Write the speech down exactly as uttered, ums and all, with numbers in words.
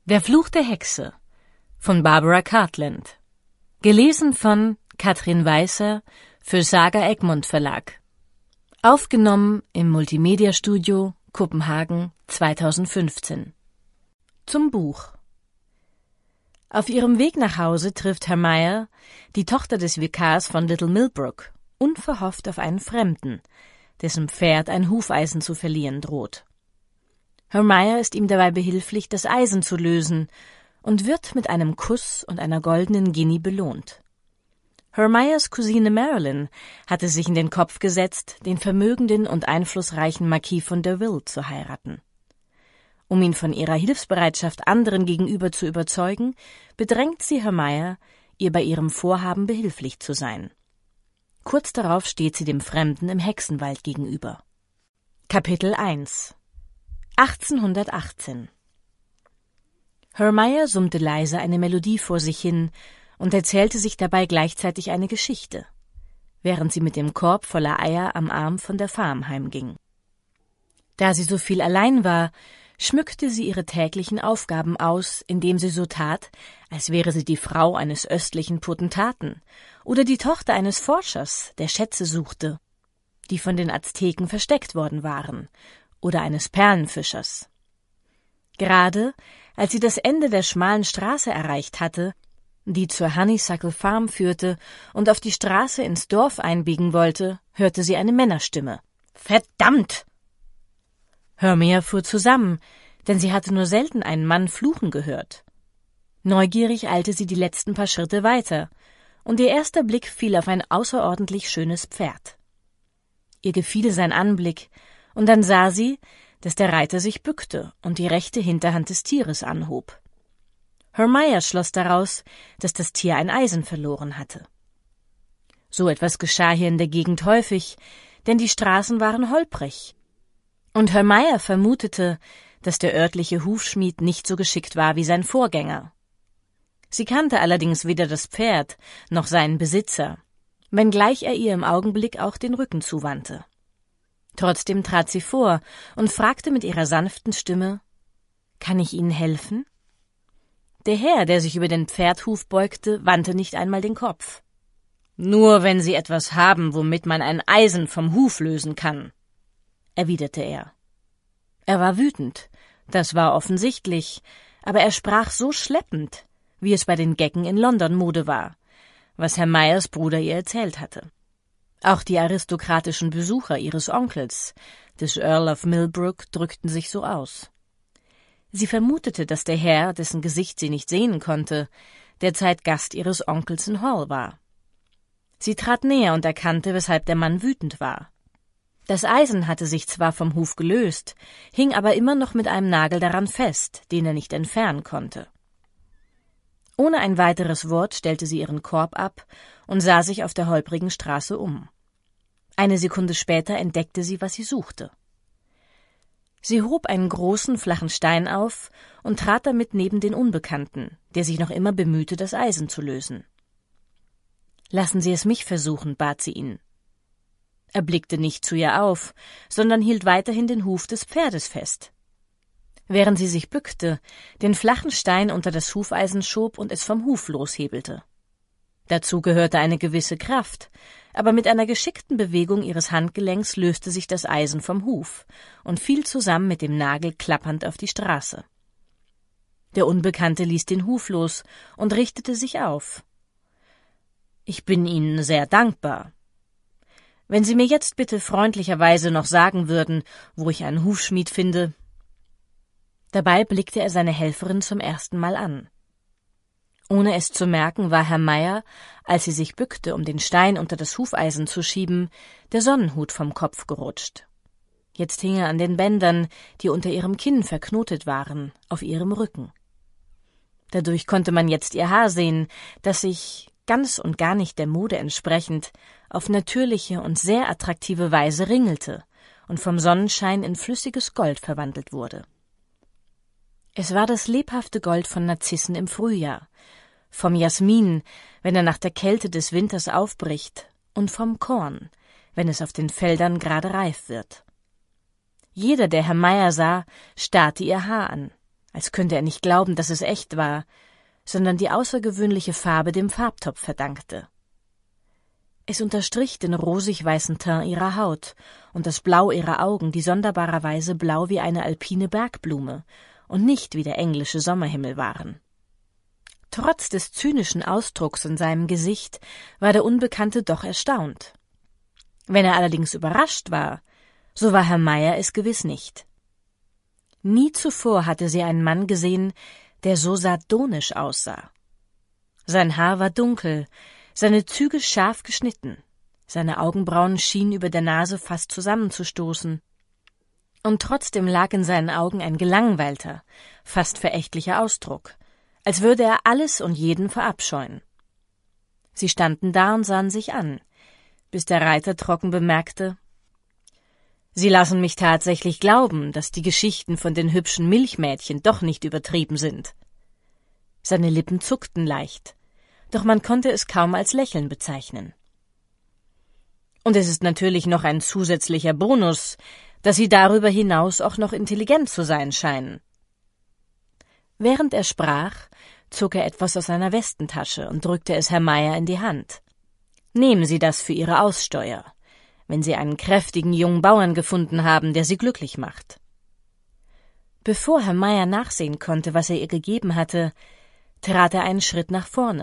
Der Fluch der Hexe von Barbara Cartland. Gelesen von Katrin Weißer für Saga Egmont Verlag. Aufgenommen im Multimedia-Studio Kopenhagen zweitausendfünfzehn. Zum Buch. Auf ihrem Weg nach Hause trifft Hermione, die Tochter des Vikars von Little Millbrook, unverhofft auf einen Fremden, dessen Pferd ein Hufeisen zu verlieren droht. Hermione ist ihm dabei behilflich, das Eisen zu lösen und wird mit einem Kuss und einer goldenen Guinea belohnt. Hermiones Cousine Marilyn hatte sich in den Kopf gesetzt, den vermögenden und einflussreichen Marquis von Derville zu heiraten. Um ihn von ihrer Hilfsbereitschaft anderen gegenüber zu überzeugen, bedrängt sie Hermione, ihr bei ihrem Vorhaben behilflich zu sein. Kurz darauf steht sie dem Fremden im Hexenwald gegenüber. Kapitel eins achtzehnhundertachtzehn. Hermione summte leise eine Melodie vor sich hin und erzählte sich dabei gleichzeitig eine Geschichte, während sie mit dem Korb voller Eier am Arm von der Farm heimging. Da sie so viel allein war, schmückte sie ihre täglichen Aufgaben aus, indem sie so tat, als wäre sie die Frau eines östlichen Potentaten oder die Tochter eines Forschers, der Schätze suchte, die von den Azteken versteckt worden waren, oder eines Perlenfischers. Gerade als sie das Ende der schmalen Straße erreicht hatte, die zur Honeysuckle Farm führte und auf die Straße ins Dorf einbiegen wollte, hörte sie eine Männerstimme. »Verdammt!« Hermione fuhr zusammen, denn sie hatte nur selten einen Mann fluchen gehört. Neugierig eilte sie die letzten paar Schritte weiter, und ihr erster Blick fiel auf ein außerordentlich schönes Pferd. Ihr gefiel sein Anblick, und dann sah sie, dass der Reiter sich bückte und die rechte Hinterhand des Tieres anhob. Hermione schloss daraus, dass das Tier ein Eisen verloren hatte. So etwas geschah hier in der Gegend häufig, denn die Straßen waren holprig. Und Hermione vermutete, dass der örtliche Hufschmied nicht so geschickt war wie sein Vorgänger. Sie kannte allerdings weder das Pferd noch seinen Besitzer, wenngleich er ihr im Augenblick auch den Rücken zuwandte. Trotzdem trat sie vor und fragte mit ihrer sanften Stimme, »Kann ich Ihnen helfen?« Der Herr, der sich über den Pferdhuf beugte, wandte nicht einmal den Kopf. »Nur wenn Sie etwas haben, womit man ein Eisen vom Huf lösen kann«, erwiderte er. Er war wütend, das war offensichtlich, aber er sprach so schleppend, wie es bei den Gecken in London Mode war, was Hermiones Bruder ihr erzählt hatte. Auch die aristokratischen Besucher ihres Onkels, des Earl of Millbrook, drückten sich so aus. Sie vermutete, dass der Herr, dessen Gesicht sie nicht sehen konnte, derzeit Gast ihres Onkels in Hall war. Sie trat näher und erkannte, weshalb der Mann wütend war. Das Eisen hatte sich zwar vom Huf gelöst, hing aber immer noch mit einem Nagel daran fest, den er nicht entfernen konnte. Ohne ein weiteres Wort stellte sie ihren Korb ab und sah sich auf der holprigen Straße um. Eine Sekunde später entdeckte sie, was sie suchte. Sie hob einen großen, flachen Stein auf und trat damit neben den Unbekannten, der sich noch immer bemühte, das Eisen zu lösen. »Lassen Sie es mich versuchen«, bat sie ihn. Er blickte nicht zu ihr auf, sondern hielt weiterhin den Huf des Pferdes fest. Während sie sich bückte, den flachen Stein unter das Hufeisen schob und es vom Huf loshebelte. Dazu gehörte eine gewisse Kraft, aber mit einer geschickten Bewegung ihres Handgelenks löste sich das Eisen vom Huf und fiel zusammen mit dem Nagel klappernd auf die Straße. Der Unbekannte ließ den Huf los und richtete sich auf. »Ich bin Ihnen sehr dankbar. Wenn Sie mir jetzt bitte freundlicherweise noch sagen würden, wo ich einen Hufschmied finde.« Dabei blickte er seine Helferin zum ersten Mal an. Ohne es zu merken, war Hermione, als sie sich bückte, um den Stein unter das Hufeisen zu schieben, der Sonnenhut vom Kopf gerutscht. Jetzt hing er an den Bändern, die unter ihrem Kinn verknotet waren, auf ihrem Rücken. Dadurch konnte man jetzt ihr Haar sehen, das sich, ganz und gar nicht der Mode entsprechend, auf natürliche und sehr attraktive Weise ringelte und vom Sonnenschein in flüssiges Gold verwandelt wurde. Es war das lebhafte Gold von Narzissen im Frühjahr, vom Jasmin, wenn er nach der Kälte des Winters aufbricht, und vom Korn, wenn es auf den Feldern gerade reif wird. Jeder, der Hermione sah, starrte ihr Haar an, als könnte er nicht glauben, dass es echt war, sondern die außergewöhnliche Farbe dem Farbtopf verdankte. Es unterstrich den rosig-weißen Teint ihrer Haut und das Blau ihrer Augen, die sonderbarerweise blau wie eine alpine Bergblume und nicht wie der englische Sommerhimmel waren. Trotz des zynischen Ausdrucks in seinem Gesicht war der Unbekannte doch erstaunt. Wenn er allerdings überrascht war, so war Herr Meyer es gewiss nicht. Nie zuvor hatte sie einen Mann gesehen, der so sardonisch aussah. Sein Haar war dunkel, seine Züge scharf geschnitten, seine Augenbrauen schienen über der Nase fast zusammenzustoßen, und trotzdem lag in seinen Augen ein gelangweilter, fast verächtlicher Ausdruck, als würde er alles und jeden verabscheuen. Sie standen da und sahen sich an, bis der Reiter trocken bemerkte: »Sie lassen mich tatsächlich glauben, dass die Geschichten von den hübschen Milchmädchen doch nicht übertrieben sind.« Seine Lippen zuckten leicht, doch man konnte es kaum als Lächeln bezeichnen. »Und es ist natürlich noch ein zusätzlicher Bonus, dass Sie darüber hinaus auch noch intelligent zu sein scheinen.« Während er sprach, zog er etwas aus seiner Westentasche und drückte es Herr Meyer in die Hand. »Nehmen Sie das für Ihre Aussteuer, wenn Sie einen kräftigen jungen Bauern gefunden haben, der Sie glücklich macht.« Bevor Herr Meyer nachsehen konnte, was er ihr gegeben hatte, trat er einen Schritt nach vorne.